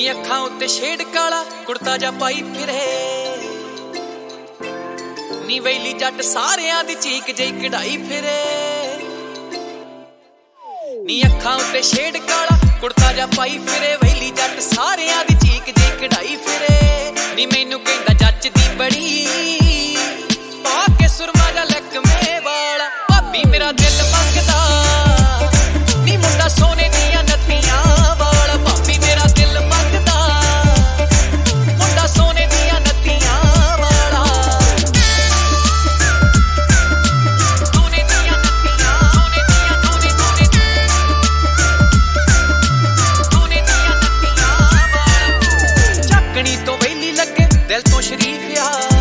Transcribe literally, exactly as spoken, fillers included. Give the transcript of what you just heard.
ਨੀ ਅੱਖਾਂ ਉੱਤੇ ਸ਼ੇਡ ਕਾਲਾ ਕੁੜਤਾ ਜਾ ਪਾਈ ਫਿਰੇ ਨੀ ਵੈਲੀ ਜੱਟ ਸਾਰਿਆਂ ਦੀ ਚੀਕ ਜਈ ਕਢਾਈ ਫਿਰੇ ਨੀ ਅੱਖਾਂ ਉੱਤੇ ਸ਼ੇਡ ਕਾਲਾ ਕੁੜਤਾ ਜਾ ਪਾਈ ਫਿਰੇ ਵੈਲੀ ਜੱਟ ਸਾਰਿਆਂ ਦੀ ਚੀਕ ਜਈ ਕਢਾਈ ਫਿਰੇ ਨੀ ਮੈਨੂੰ ਕਹਿੰਦਾ ਜੱਚਦੀ ਬੜੀ ਪਾ ਕੇ ਸੁਰਮਾ ਜਾ ਲਕਮੇ ਵਾਲਾ ਭਾਬੀ ਮੇਰਾ ਦਿਲ ਮੰਗਦਾ ਨੀ ਮੁੰਡਾ ਸੋਨੇ ਦੀਆਂ ਨੱਤੀਆਂ ਵਾਲਾ ਭਾਬੀ ਮੇਰਾ ਦਿਲ ਮੰਗਦਾ ਮੁੰਡਾ ਸੋਨੇ ਦੀਆਂ ਨੱਤੀਆਂ ਵਾਲਾ ਸੋਨੇ ਦੀਆਂ ਨੱਤੀਆਂ ਸੋਨੇ ਦੀਆਂ ਸੋਨੇ ਸੋਨੇ ਸੋਨੇ ਦੀਆਂ ਨੱਤੀਆਂ ਵਾਲਾ ਚੱਕਣੀ ਤੋਂ ਵੈਲੀ ਲੱਗੇ ਦਿਲ ਤੋਂ ਸ਼ਰੀਫ ਆ